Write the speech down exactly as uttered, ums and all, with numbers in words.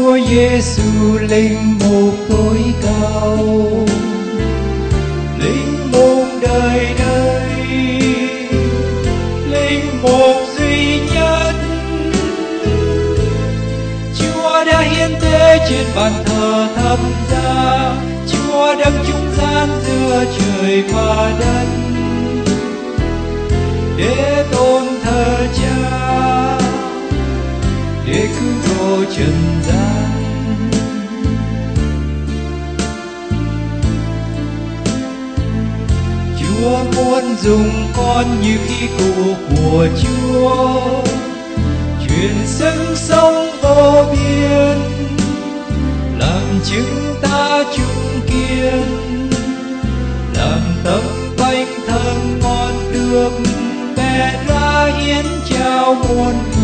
Chúa Giêsu linh mục tối cao, linh mục đời đời, linh mục duy nhất. Chúa đã hiến tế trên bàn thờ thập giá, Chúa đấng trung gian giữa trời và đất, để tôn thờ Cha, để cứu độ trần gian. Chúa muốn dùng con như khí cụ của Chúa, truyền sức sống vô biên, làm chứng ta chung kiên, làm tấm bánh thơm ngon được bẻ ra hiến trao muôn